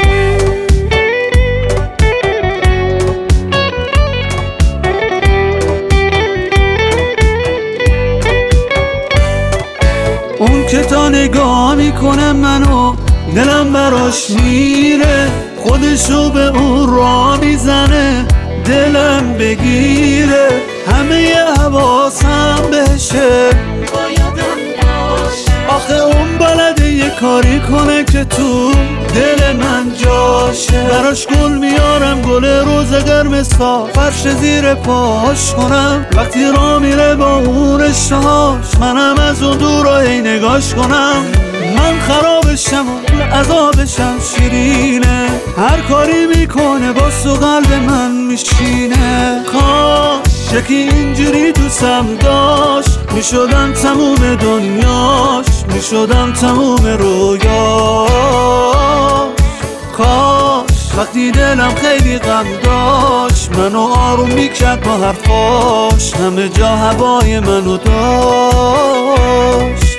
اون که تا نگاه میکنه منو دلم براش میره، خودشو به اون راه میزنه دلم بگیره، همه حواسم بهشه بایدم باشه. آخه اون بلده یه کاری کنه که تو دل من جاشه، براش گل میارم گل روز قرمسا، فرش زیر پاش کنم وقتی راه میره با اون اشتهاش، منم از اون دور رو هی نگاش کنم، من خرابشم و عذابشم شیرینه، هر کاری میکنه با سو قلب من میشینه. کاش یکی اینجوری دوستم داشت، میشدم تموم دنیاش، میشدم تموم رویاش. کاش وقتی دلم خیلی غم داشت منو آروم میکرد با حرفاش، همه جا هوای منو داشت.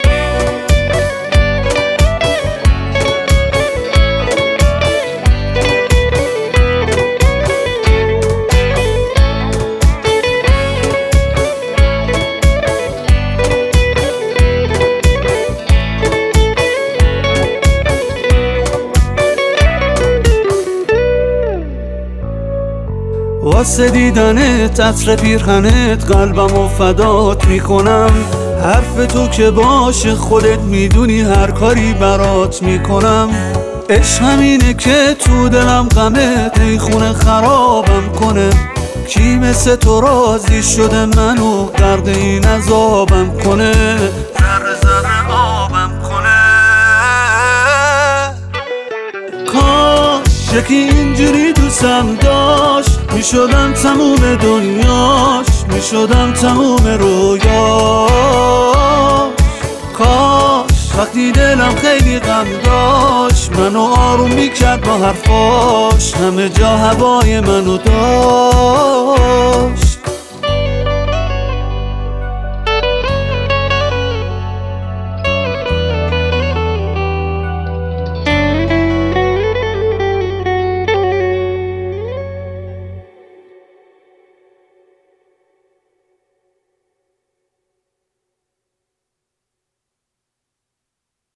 واسه دیدنت عطر پیرهنت قلبم و فدات میکنم، حرف تو که باشه خودت میدونی هر کاری برات میکنم، عشق همینه که تو دلم غمه ای خونه خرابم کنه، کی مثل تو راضی شده منو غرق این عذابم کنه، ذره ذره آبم کنه. کاش یکی اینجوری دوستم داشت، میشدم تموم دنیاش، میشدم تموم رویاش. کاش وقتی دلم خیلی غم داشت منو آروم میکرد با حرفاش، همه جا هوای منو داشت.